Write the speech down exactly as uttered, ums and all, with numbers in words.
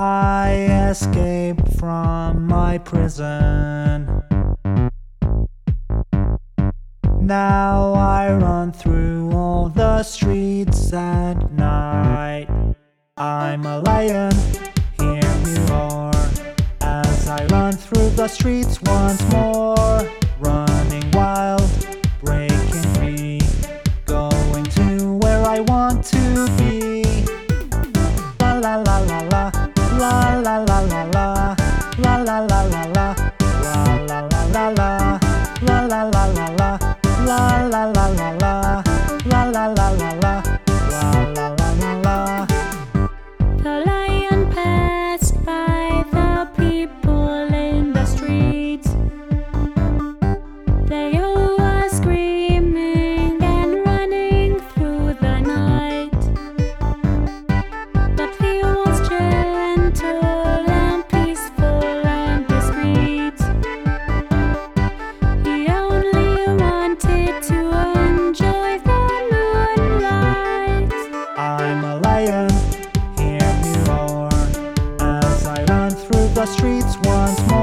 I escaped from my prison. Now I run through all the streets at night. I'm a lion, hear me roar, as I run through the streets once more. Running wild, breaking free, going to where I want to be. La la la la la, la la la la la, la la la la la, la la la la la, la la la la la, la la la la la, la la la la la, la la la la. The lion passed by the people in the streets. They all were screaming and running through the night. But he was gentle and peaceful and discreet. He only wanted to enjoy the moonlight. I'm a lion, hear me roar, as I run through the streets once more.